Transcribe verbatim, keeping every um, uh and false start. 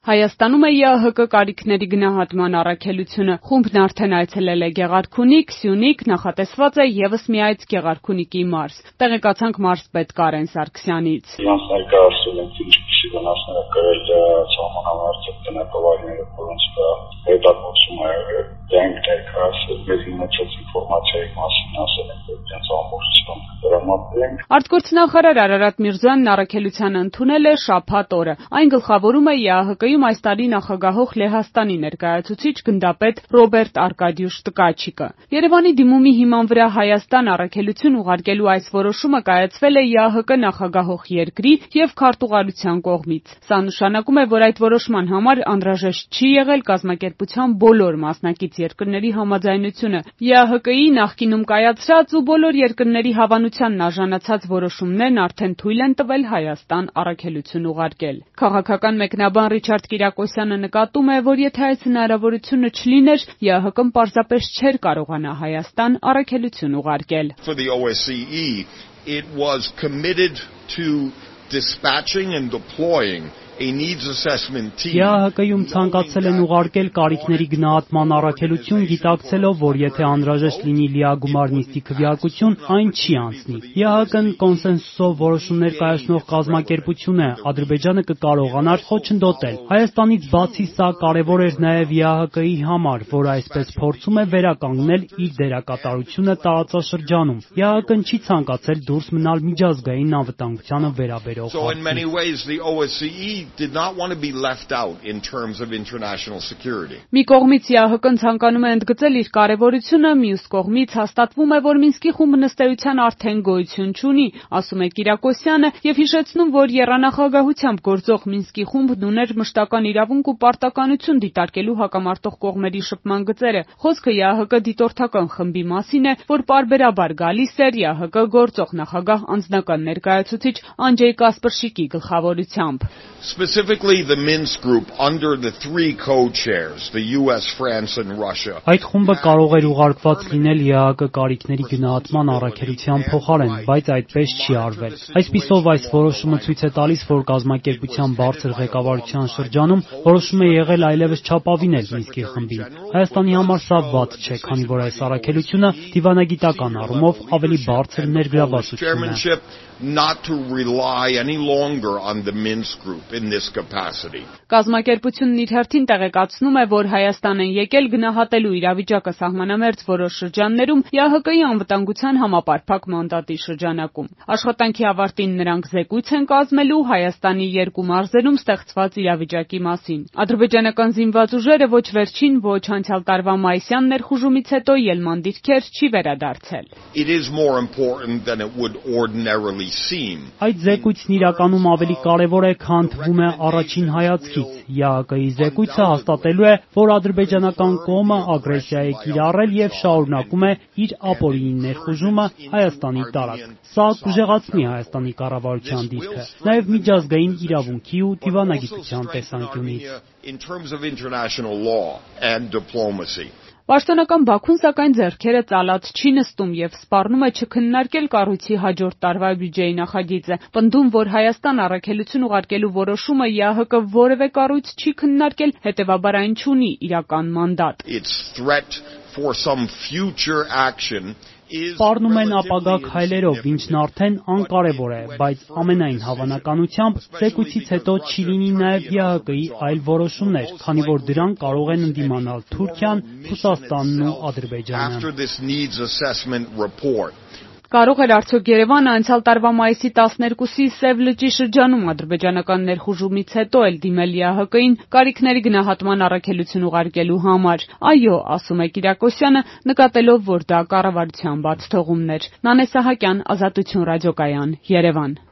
Հայաստանում է ԵԱՀԿ կարիքների գնահատման առաքելությունը։ Խումբն արդեն այցելել է Գեղարքունիք, Սյունիք, նախատեսված է ևս մի այց Գեղարքունիքի մարզ։ Տեղեկացանք մարզպետ Կարեն Սարգսյանից։ Իրանց ներկայացրել են ինչպիսի վնասներ է կրել սահմանամերձ տնետավարները, որոնց հետագործում է դենք ներկայացել, մեր ունեցած ինֆորմացիայի մասին ասել են, որ դրանց ամբողջությամբ դրամատենք։ Արտգործնախարար Արարատ Միրզոյանն առաքելությանը ընդունել է շաբաթ օրը։ Այն գլխավորում է ԵԱՀԿ-ում այս տարի նախագահող Լեհաստանի ներկայացուցիչ գնդապետ Ռոբերտ Արկադիուշ Տկաչիկը։ Երևանի դիմումի հիման վրա Հայաստան առաքելություն ուղարկելու այս որոշումը կայացվել է ԵԱՀԿ նախագահող երկրի եւ քարտուղարության կողմից։ Սա նշանակում է, որ այդ որոշման համար անհրաժեշտ չի եղել կազմակերպության բոլոր մասնակից երկրների համաձայնությունը։ ԵԱՀԿ-ի նախկինում կայացրած ու բոլոր երկրների հավանությանն արժանացած որոշումներն արդեն թույլ են տվել Հայաստան առաքելություն ուղարկել։ Քաղաքական մեկնաբան Ռիչարդ Կիրակոսյանը նկատում է, որ եթե այս հնարավորությունը չլիներ, ԵԱՀԿ-ն պարզապես չէր կարողանա Հայաստան առաքելություն ուղարկել։ For the O S C E, it was committed to dispatching and deploying a needs assessment team. ԵԱՀԿ-ում ցանկացել են ուղարկել կարիքների գնահատման առաքելություն, գիտակցելով, որ եթե անհրաժեշտ լինի լիագումար նիստի քվեարկություն, այն չի անցնի։ ԵԱՀԿ-ն կոնսենսուսով որոշումներ կայացնող կազմակերպություն է, Ադրբեջանը կկարողանար խոչընդոտել։ Հայաստանից բացի սա կարևոր էր նաև ԵԱՀԿ-ի համար, որը այսպես փորձում է վերականգնել իր դերակատարությունը տարածաշրջանում։ ԵԱՀԿ-ն չի ցանկացել դուրս մնալ միջազգային անվտանգությանը վերաբերող հարցերից։ did not want to be left out in terms of international security. Մի կողմից ԵԱՀԿ-ն ցանկանում է ընդգծել իր կարևորությունը, մյուս կողմից հաստատվում է, որ Մինսկի խումբը նստեյության արդեն գոյություն չունի, ասում է Կիրակոսյանը եւ հիշեցնում, որ եռանախագահությամբ գործող Մինսկի խումբն ուներ մշտական իրավունք ու պարտականություն դիտարկելու հակամարտող կողմերի շփման գծերը։ Խոսքը ԵԱՀԿ դիտորդական խմբի մասին է, որ պարբերաբար գալիս էր ԵԱՀԿ գործող նախագահ անձնական ներկայացուցիչ Անջեյ Կասպրշիկի գլխավորությամբ։ Specifically the Minsk group under the three co-chairs, the U S, France and Russia. Այդ խումբը կարող էր ուղարկված լինել ԵԱՀԿ կարիքների գնահատման առաքելության փոխարեն, բայց այդպես չի արվել։ Այսպիսով այս որոշումը ցույց է տալիս, որ կազմակերպության բարձր ղեկավարության շրջանում որոշում է եղել այլևս չապավինել Մինսկի խմբին։ Հայաստանի համար սա վատ չէ, քանի որ այս առաքելությունը դիվանագիտական առումով ավելի բարձր ներգրավվածություն է։ Not to rely any longer on the Minsk group in this capacity. Կազմակերպությունն իր հերթին տեղեկացնում է, որ Հայաստան են եկել գնահատելու իրավիճակը սահմանամերձ որոշ շրջաններում ԵԱՀԿ-ի անվտանգության համապարփակ մանդատի շրջանակում։ Աշխատանքի ավարտին նրանք զեկույց են կազմելու Հայաստանի երկու մարզերում ստեղծված իրավիճակի մասին։ Ադրբեջանական զինված ուժերը ոչ վերջին, ոչ անցյալ տարվա մայիսյան ներխուժումից հետո ելման դիրքեր չի վերադարձել։ It is more important than it would ordinarily seem. Այդ զեկույցն իրականում ավելի կարևոր է, քան թվում է առաջին հայացքից։ ԵԱՀԿ-ի զեկույցը հաստատելու է, որ ադրբեջանական կողմը ագրեսիա է կիրառել եւ շարունակում է իր ապօրինի ներխուժումը Հայաստանի տարածք։ Սա կուժեղացնի Հայաստանի կառավարության դիրքը, նաեւ միջազգային իրավունքի ու դիվանագիտության տեսանկյունից։ In terms of international law and diplomacy. Պաշտոնական Բաքուն սակայն ձեռքերը ծալած չի նստում եւ սպառնում է չքննարկել կառույցի հաջորդ տարվա բյուջեի նախագիծը։ Պնդում, որ Հայաստան առաքելություն ուղարկելու որոշումը ԵԱՀԿ որևէ կառույց չի քննարկել, հետեւաբար այն չունի իրական մանդատ։ Its threat for some future action Սպառնում են ապագա քայլերով, ինչն արդեն անկարևոր է, բայց ամենայն հավանականությամբ զեկույցից հետո չի լինի նաև ԵԱՀԿ-ի այլ որոշումներ, քանի որ դրան կարող են ընդդիմանալ Թուրքիան, Ռուսաստանն ու Ադրբեջանը։ Կարող էր արդյոք Երևանը անցյալ տարվա մայիսի տասներկուսի Սև լճի շրջանում ադրբեջանական ներխուժումից հետո էլ դիմել ԵԱՀԿ-ին կարիքների գնահատման առաքելություն ուղարկելու համար։ Այո, ասում է Կիրակոսյանը, նկատելով, որ դա կառավարության բաց թողումն էր։ Նանե Սահակյան, Ազատություն ռադիոկայան, Երևան։